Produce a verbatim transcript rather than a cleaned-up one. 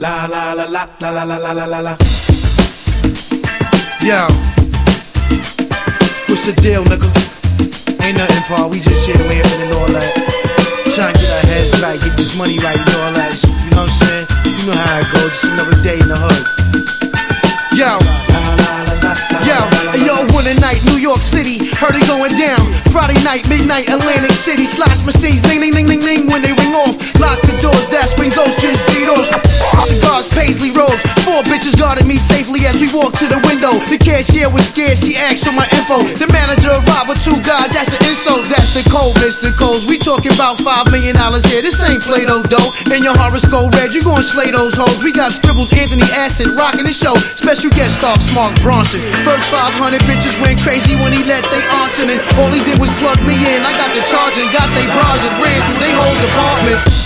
La la la la la la la la la la la. Yo, what's the deal, nigga? Ain't nothing, Paul. We just here laughing and all that. Trying to get our heads right, get this money right and all that. You know what I'm saying? You know how it goes. Just another day in the hood. Yo. Yo, yo, one night, New York City, heard it going down. Friday night, midnight, Atlantic City, slots machines, ding, ding, ding, ding, ding. When they ring off, lock the doors, that's when ghosts just G-Dos. Cigars, paisley robes, four bitches guarded me safely as we walked to the window. The cashier was scared, she asked for my info. The manager arrived with two guys, that's an insult. That's the code, Mister Coles. We talking about five million dollars here, this ain't Play-Doh dough. And your horoscope red, you gon' slay those hoes. We got scribbles, Anthony Acid, rocking the show. Special guest star, Mark Bronson. First five hundred bitches went crazy when he let they aunts in, and all he did was plug me in. I got the charge and got they bras and ran through they whole department.